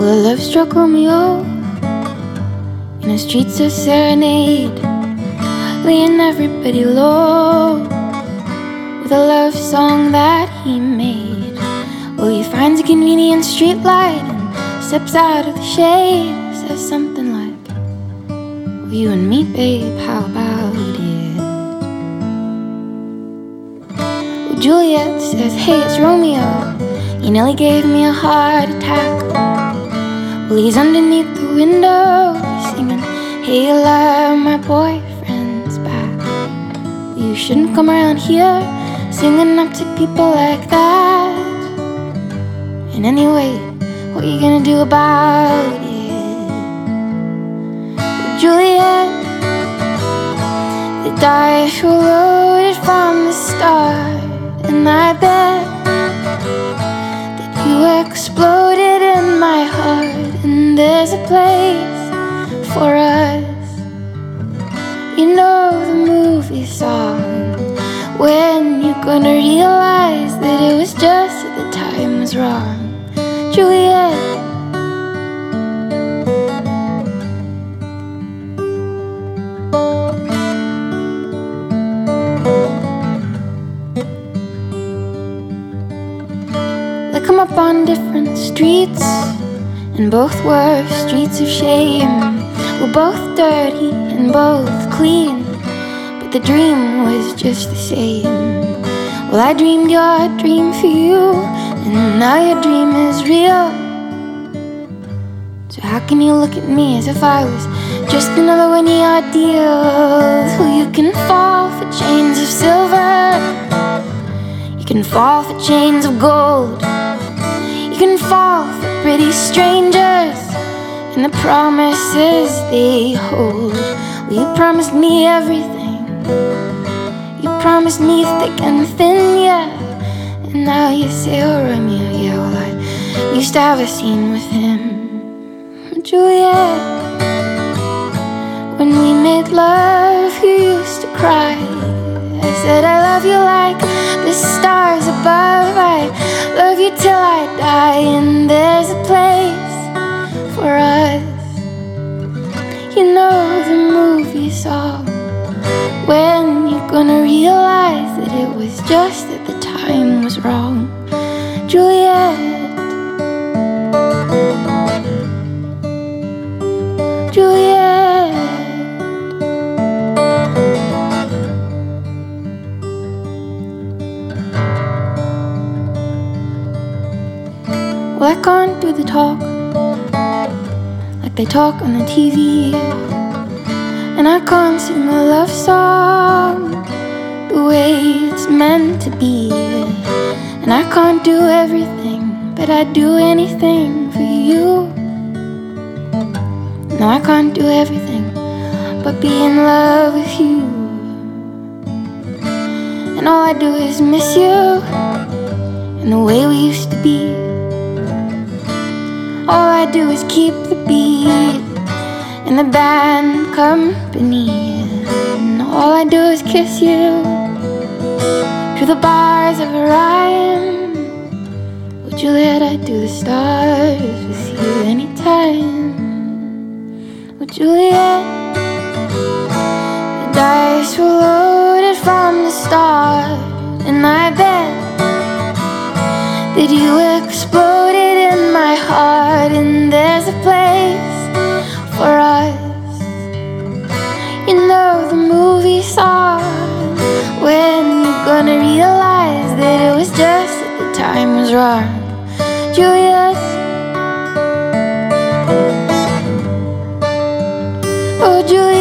the love struck Romeo in the streets of Serenade, laying everybody low with a love song that he made. Well, he finds a convenient street light and steps out of the shade. Says something like, well, you and me, babe, how about it? Well, Juliet says, hey, it's Romeo. He nearly gave me a heart attack. Well, he's underneath the window, he's singing, hey, love, my boyfriend's back. You shouldn't come around here singing up to people like that. And anyway, what you gonna do about it? Well, Juliet, the dice were loaded from the start, and I bet that you exploded in my heart. And there's a place for us, you know, the movie song. When you gonna realize that it was just that the time was wrong? Juliet. They come up on different streets, and both were streets of shame. We're both dirty and both clean, but the dream was just the same. Well, I dreamed your dream for you, and now your dream is real. So how can you look at me as if I was just another one of your deals? Well, you can fall for chains of silver, you can fall for chains of gold, you can fall for pretty strangers and the promises they hold. Well, you promised me everything, you promised me thick and thin, yeah. And now you say, oh, Romeo, yeah, well, I used to have a scene with him. Juliet, when we made love, you used to cry. I said I love you like the stars above, I love you till I die. And there's a place for us, you know, the movie song. When you gonna realize that it was just that the time was wrong? Juliet, Juliet. Well, I can't do the talk like they talk on the TV, and I can't sing a love song the way it's meant to be. And I can't do everything, but I'd do anything for you. No, I can't do everything but be in love with you. And all I do is miss you and the way we used to be. All I do is keep the beat and the band company, and all I do is kiss you through the bars of Orion. Well, Juliet, I'd do the stars with you anytime. Well, Juliet, the dice were loaded from the start, and I bet that you exploded in my heart. And there's a place for us, you know, the movie song. When you gonna realize that it was just that the time was wrong? Juliet, oh Juliet.